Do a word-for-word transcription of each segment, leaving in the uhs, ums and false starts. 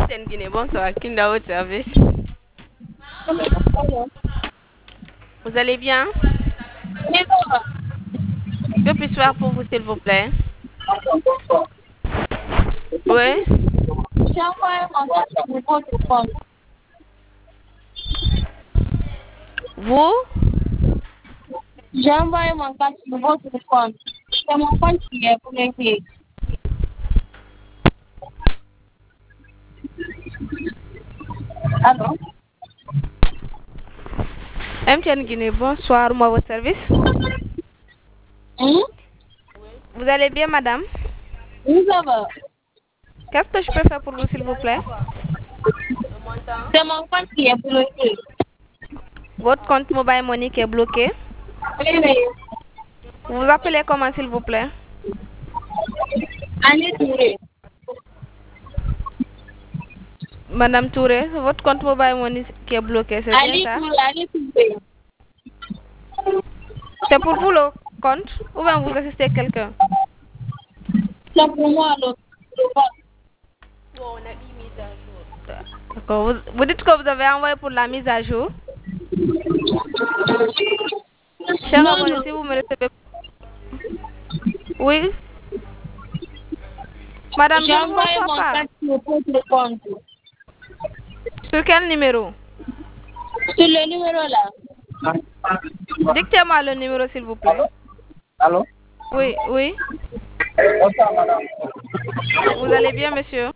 M T N Guinée, bonsoir. Kinda au service. Vous allez bien? Que puis-je faire pour vous, s'il vous plaît? Oui? J'ai envoyé mon carte sur votre compte. Vous? J'ai envoyé mon carte sur votre compte. C'est mon compte qui est bloqué. Allô? M T N Guinée, bonsoir. Moi, votre service? Hum? Vous allez bien, madame? Oui, ça va. Qu'est-ce que je peux faire pour vous, s'il vous plaît? C'est mon compte qui est bloqué. Votre compte Mobile Money qui est bloqué. Oui, oui. Vous vous appelez comment, s'il vous plaît? Allez, Touré. Madame Touré, votre compte Mobile Money qui est bloqué, c'est bien Allez, ça? Touré, allez, Touré. C'est pour vous le compte ou bien vous assistez quelqu'un? C'est pour moi le, le compte. D'accord. Vous, vous dites que vous avez envoyé pour la mise à jour? Cher Non, abonné, non. si vous me recevez. Oui? Madame, J'ai je ne vous envoyé reçois mon pas. carte sur votre compte. Sur quel numéro? Sur le numéro là. Dictez-moi le numéro, s'il vous plaît. Allô? Oui, oui. Bonsoir, madame. Vous allez bien, monsieur?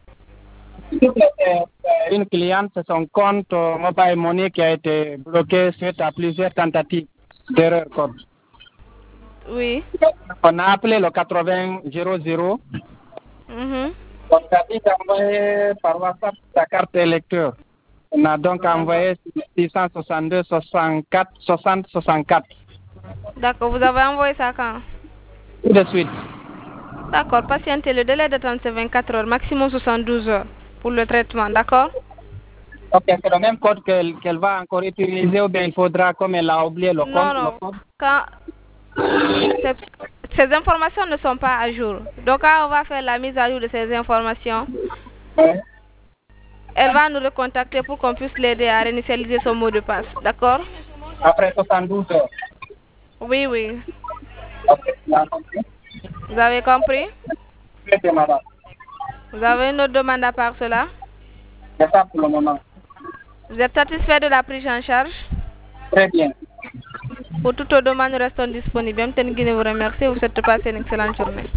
Une cliente, c'est son compte euh, Mobile Money qui a été bloqué suite à plusieurs tentatives d'erreur code. Oui. On a appelé le quatre-vingts zéro zéro. Mhm. On a dit d'envoyer par WhatsApp sa carte électeur. On a donc envoyé six cent soixante-deux soixante-quatre soixante soixante-quatre. D'accord, vous avez envoyé ça quand? Tout de suite. D'accord, patientez. Le délai d'attente, c'est vingt-quatre heures, maximum soixante-douze heures pour le traitement, d'accord? Ok, c'est le même code qu'elle qu'elle va encore utiliser ou bien il faudra, comme elle a oublié le Non, compte, le non. code. Quand ces, ces informations ne sont pas à jour. Donc, quand on va faire la mise à jour de ces informations, Ouais. elle va nous recontacter pour qu'on puisse l'aider à réinitialiser son mot de passe, d'accord? Après soixante-douze heures. Oui, oui. Ok, bien compris. Vous avez compris? Très bien, madame. Vous avez une autre demande à part cela? C'est ça pour le moment. Vous êtes satisfait de la prise en charge? Très bien. Pour toute autre demande, nous restons disponibles. M T N Guinée vous remercie. Vous souhaite passer une excellente journée.